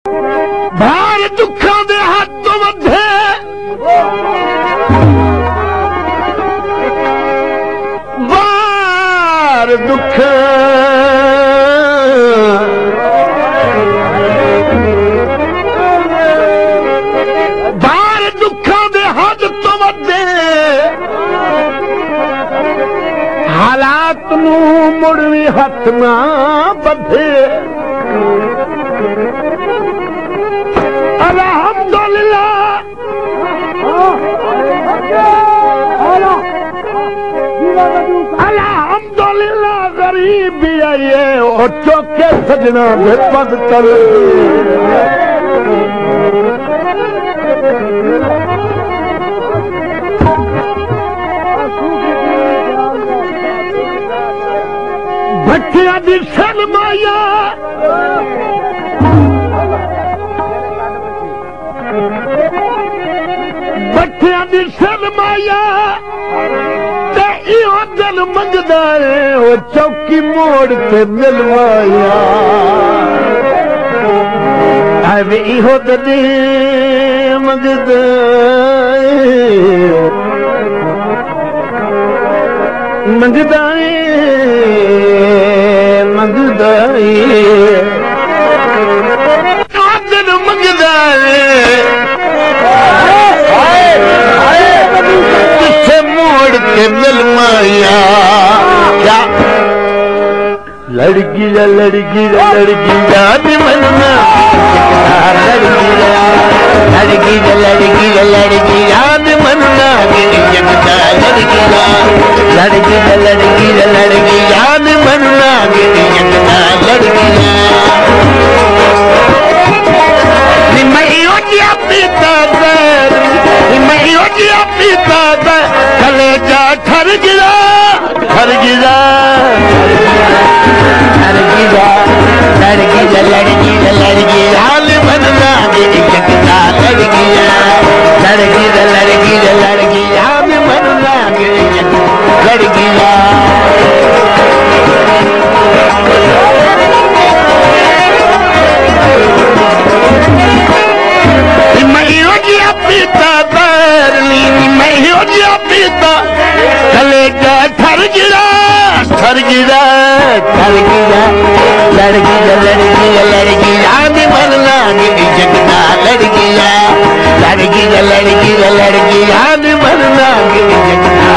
भार दुखा दे हाथ वधे भार दुख भार दुखा दे हाथ तो वधे हालात नू मुड़वी हथ ना बधे अल्हम्दुलिल्लाह गरीबी आई और चौके सजना दे पग तल भट्टिया दी शर्माया भट्टिया दी शर्माया दिल मंगदा है वो चौकी मोड़ ते मिलवाया अवे इहो दिल मंगदा मंगदा मंगदा दिल मंगदा मोड़ के मिलवाया क्या लड़की लड़की लड़की याद मनना लड़की लड़की लड़की लड़की याद मनना जगता लड़की लड़की लड़की लड़की याद मनना जगता लड़की पीता पीता चले जा ठर गिरा ठर गिरा ठर गिरा लड़की लड़की लड़की हाल बनना जगता लड़की लड़की लड़की लड़की हाल बनना लड़की पीता पीता चले जा ठर गिरा ठर गिरा ठर गिरा लड़की लड़की लड़की याद बनना जगता लड़की लड़की लड़की लड़की याद बनना जगता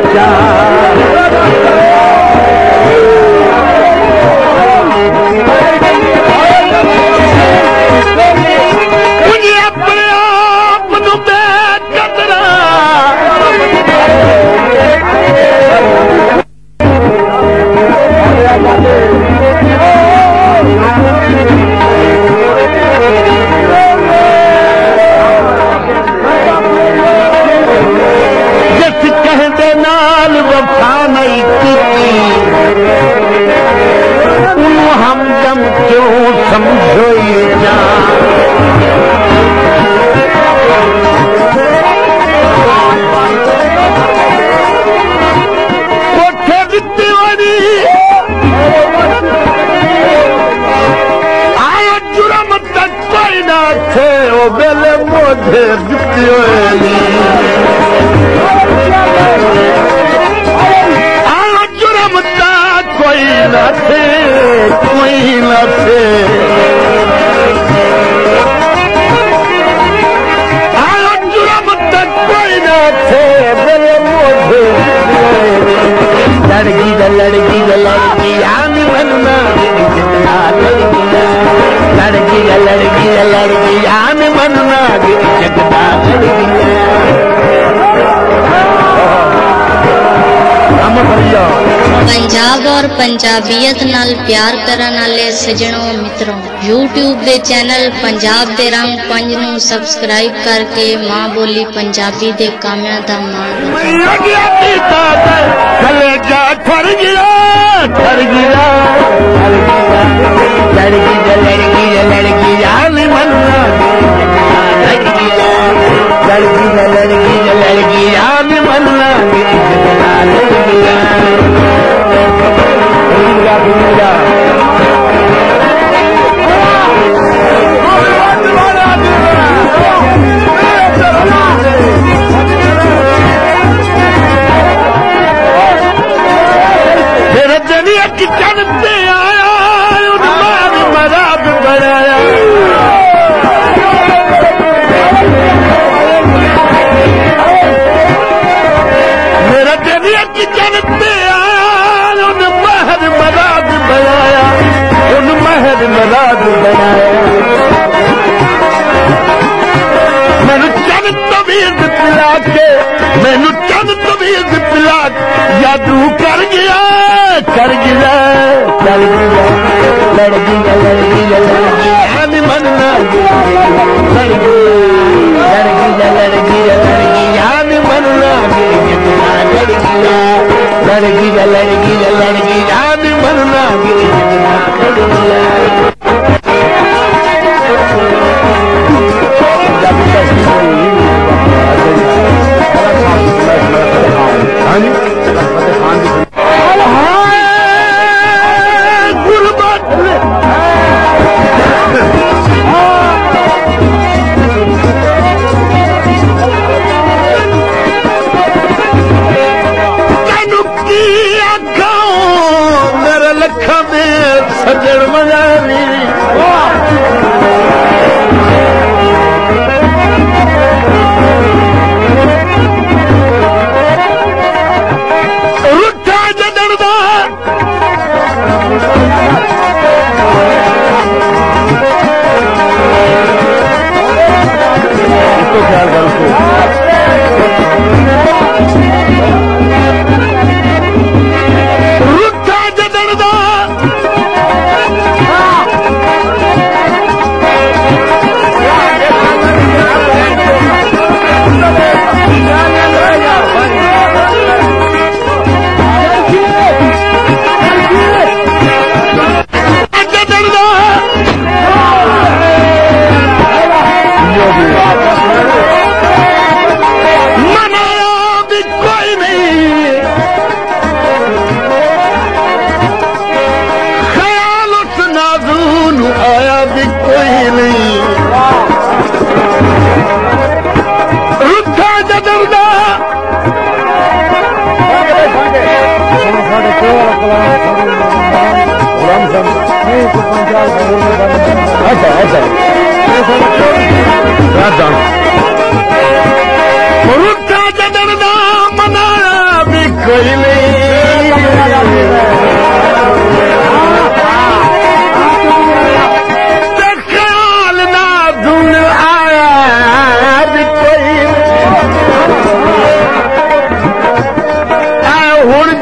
पंजाब और पंजाबीयत नाल प्यार करन वाले सजणों मित्रों YouTube दे चैनल पंजाब दे रंग 5 नूं सबसक्राइब करके मां बोली पंजाबी दे कामियां दा मान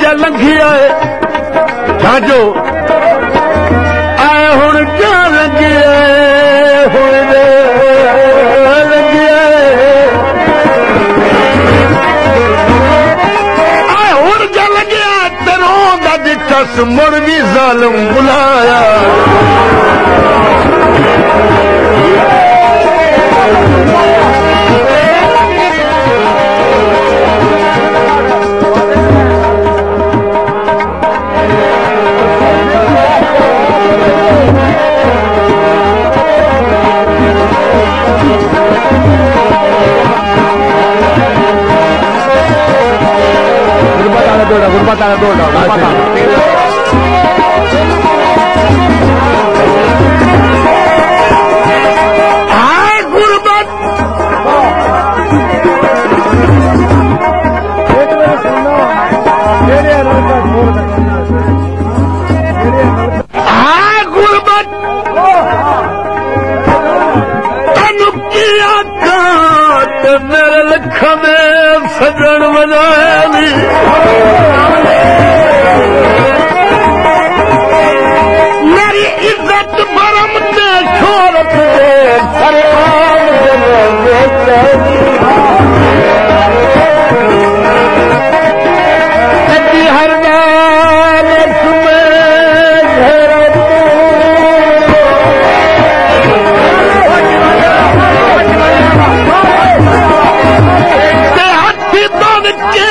जा लंघी आए झांजो आए हुण क्या लंघी आए हुण लंघी आए हुण जा लंघिया तेरों दा दिठस मुड़ भी ज़ालिम बुलाया गुरबत आला दौड़ा हाय गुरबत हाय गुरबत तनु किया काट मेरे लख में सजन बजानी मेरी इज्जत मरम ने शोहरत दे कदी हर बार हाथी बन के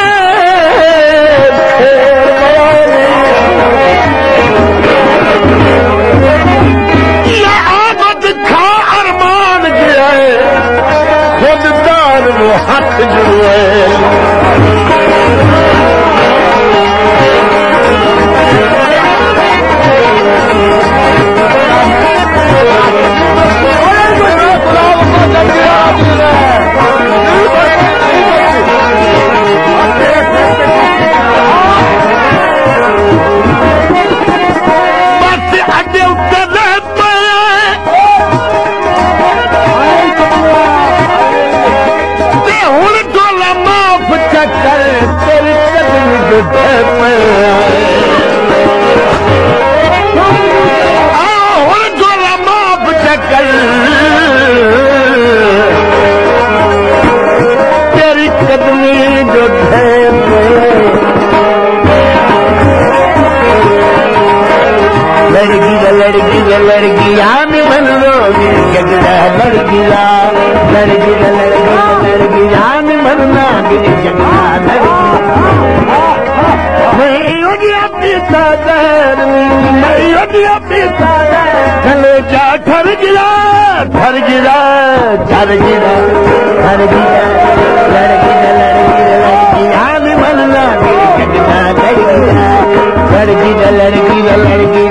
हाथ जुड़े बस अड्डे उत्तर तेरी कदमी जुटे हुण झोला माफ चकर तेरी कदमी जुटे लड़की आने बन लोगी जगड़ा लड़की आने बनना जगड़ा चले जा ठर गिरा लड़की आने बनना जगड़ा लड़की